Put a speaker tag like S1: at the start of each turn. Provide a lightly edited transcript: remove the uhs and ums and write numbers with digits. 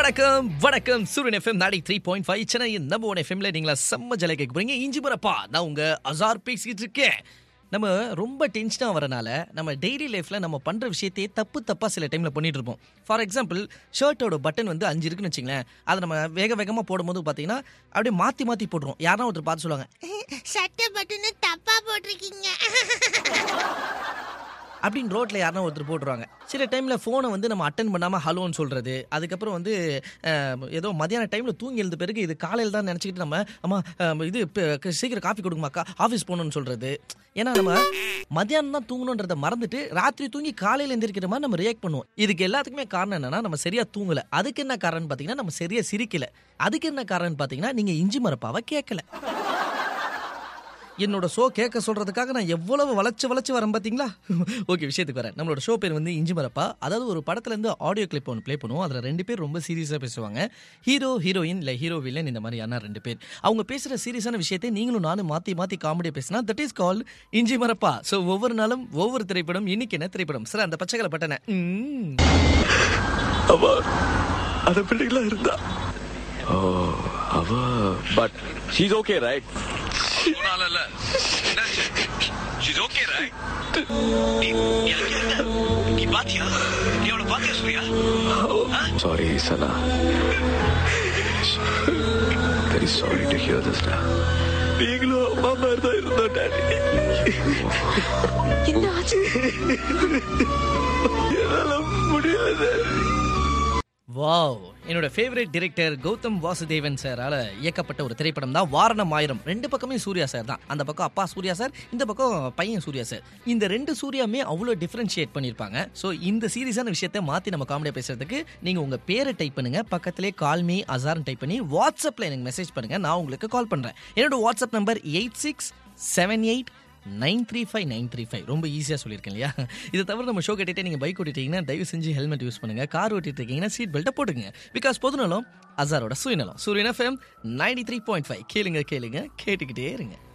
S1: வணக்கம் வணக்கம். சூரியன் எஃப்எம் 93.5 சென்னையின் நம்பர் 1 எஃப்எம்ல நீங்களா செம்ம ஜலை கேட்க போறீங்க. இஞ்சி மரப்பா, நான் உங்க அசார் பேசிக்கிட்டு இருக்கேன். நம்ம ரொம்ப டென்ஷனாக வரனால நம்ம டெய்லி லைஃப்பில் நம்ம பண்ணுற விஷயத்தையே தப்பாக சில டைமில் பண்ணிட்டு இருப்போம். ஃபார் எக்ஸாம்பிள், ஷர்ட்டோட பட்டன் வந்து 5 இருக்குன்னு வச்சுங்களேன். அதை நம்ம வேகமாக போடும்போது பார்த்தீங்கன்னா அப்படியே மாற்றி போட்டுருவோம். யாரா ஒருத்தர் பார்த்து சொல்லுவாங்க,
S2: சட்டை பட்டனை தப்பா போட்டிருக்கீங்க
S1: அப்படின்னு ரோட்டில் யாருன்னா ஒருத்தர் போட்டுருவாங்க. சில டைமில் ஃபோனை வந்து நம்ம அட்டன் பண்ணாமல் ஹலோன்னு சொல்கிறது, அதுக்கப்புறம் வந்து ஏதோ மதியான டைமில் தூங்கி எழுந்த பிறகு இது காலையில் தான் நினச்சிக்கிட்டு நம்ம அம்மா இது சீக்கிரம் காஃபி கொடுக்குமாக்கா ஆஃபீஸ் போகணுன்னு சொல்கிறது. ஏன்னா நம்ம மதியானம் தான் தூங்கணுன்றதை மறந்துட்டு ராத்திரி தூங்கி காலையில் எந்திரிக்கிற மாதிரி நம்ம ரியாக்ட் பண்ணுவோம். இதுக்கு எல்லாத்துக்குமே காரணம் என்னன்னா, நம்ம சரியாக தூங்கலை. அதுக்கு என்ன காரணம்னு பார்த்தீங்கன்னா, நம்ம சரியாக சிரிக்கலை. அதுக்கு என்ன காரணம்னு பார்த்தீங்கன்னா, நீங்கள் இஞ்சி மரப்பாவை கேட்கல. என்னோட ஷோ கேட்க சொல்றதுக்காக நான் எவ்வளவு வளைச்சு வரேன் பார்த்தீங்களா? ஓகே, விஷயத்துக்கு வரேன். நம்மளோட ஷோ பேர் வந்து இஞ்சி மரப்பா. அதாவது ஒரு படத்துல இருந்து ஆடியோ கிளிப் ஒன்று ப்ளே பண்ணுவோம். அதில் 2 பேர் ரொம்ப சீரியஸாக பேசுவாங்க. ஹீரோ ஹீரோயின் இல்லை ஹீரோ வில்லன், இந்த மாதிரியான 2 பேர். அவங்க பேசுகிற சீரியஸான விஷயத்தை நீங்களும் நானும் மாற்றி காமெடியாக பேசினா தட் இஸ் கால் இஞ்சி மரப்பா. ஸோ ஒவ்வொரு நாளும் ஒவ்வொரு திரைப்படம். இன்னைக்கு என்ன திரைப்படம் சார்? அந்த பச்சைகளை பட்டன
S3: அந்த பிள்ளைகளா இருந்தா அவ பட் ஷீஸ் ஓகே ரைட்?
S4: போனால ஷீஸ் ஓகே ரைட்? நீ பாத்தியா? நீ அவளை பாத்தியா Surya?
S3: Sorry Sana, very sorry to hear this. நீங்களும் அம்மா மாதிரி தான் இருந்தோம் டாடி.
S2: என்ன ஆச்சு?
S3: என்னால முடியாது.
S1: வாவ்! என்னோட ஃபேவரட் டைரக்டர் கௌதம் வாசுதேவன் சாரால் இயக்கப்பட்ட ஒரு திரைப்படம் தான் வாரணம் ஆயிரம். 2 பக்கமே சூர்யா சார் தான். அந்த பக்கம் அப்பா சூர்யா சார், இந்த பக்கம் பையன் சூர்யா சார். இந்த 2 சூர்யாமே அவ்வளோ டிஃப்ரென்ஷியேட் பண்ணியிருப்பாங்க. ஸோ இந்த சீரியஸான விஷயத்தை மாற்றி நம்ம காமெடியாக பேசுறதுக்கு நீங்கள் உங்கள் பேரை டைப் பண்ணுங்க, பக்கத்திலே கால் மீ அசார்னு டைப் பண்ணி வாட்ஸ்அப்பில் எனக்கு மெசேஜ் பண்ணுங்க. நான் உங்களுக்கு கால் பண்ணுறேன். என்னோட வாட்ஸ்அப் நம்பர் 8678935935. ரொம்ப ஈஸியாக சொல்லியிருக்கேன் இல்லையா? இதை தவிர நம்ம ஷோ கேட்டுகிட்டே நீங்கள் பைக் ஓட்டிட்டீங்கன்னா தயவு செஞ்சு ஹெல்மெட் யூஸ் பண்ணுங்க. கார் ஓட்டிட்டு இருக்கீங்கன்னா சீட் பெல்ட்டை போட்டுங்க. பிகாஸ் பொதுநலம் அசாரோட சுயநலம். சூரியன் எஃப்எம் 93.5 கேளுங்க கேட்டுக்கிட்டே இருங்க.